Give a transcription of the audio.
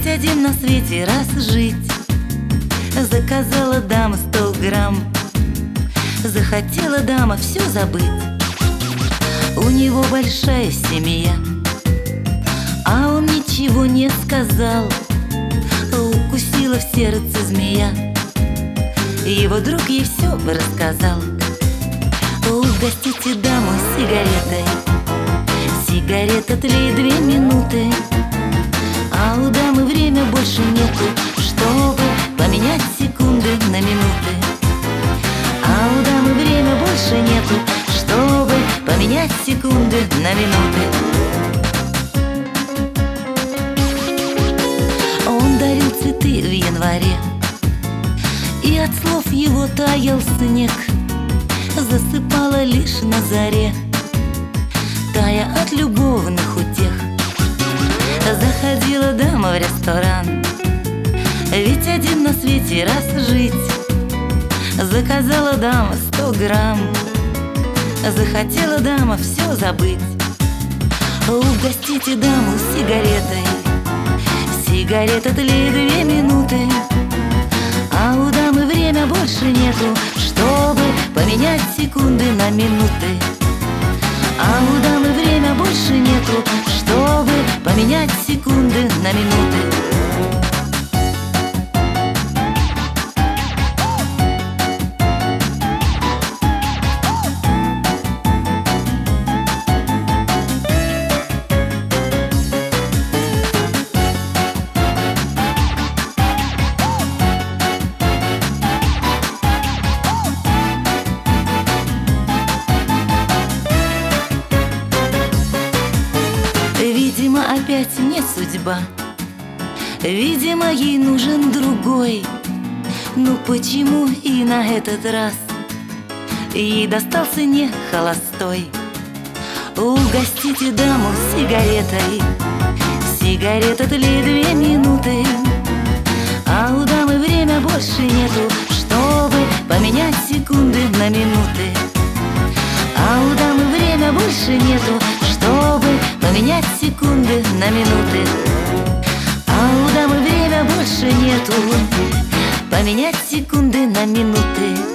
Ведь один на свете раз жить. Заказала дама 100 грамм. Захотела дама все забыть. У него большая семья, а он ничего не сказал. Укусила в сердце змея. Его друг ей все рассказал. Угостите даму сигаретой. Сигарета тлеет 2 минуты, а у дамы время больше нету, чтобы поменять секунды на минуты. А у дамы время больше нету, чтобы поменять секунды на минуты. Он дарил цветы в январе, и от слов его таял снег. Засыпала лишь на заре, тая от любовных утех. Заходила дама в ресторан, ведь один на свете раз жить. Заказала дама 100 грамм. Захотела дама все забыть. Угостите даму сигаретой. Сигарета тлеет 2 минуты, а у дамы время больше нету, чтобы поменять секунды на минуты. А у дамы время больше нету, чтобы поменять секунды на минуты. Видимо, опять не судьба, видимо, ей нужен другой. Ну почему и на этот раз ей достался не холостой? Угостите даму сигаретой. Сигарета тлеет 2 минуты, а у дамы время больше нету, чтобы поменять секунды на минуты. А у дамы время больше нету, чтобы поменять секунды на минуты. А у дамы время больше нету, поменять секунды на минуты.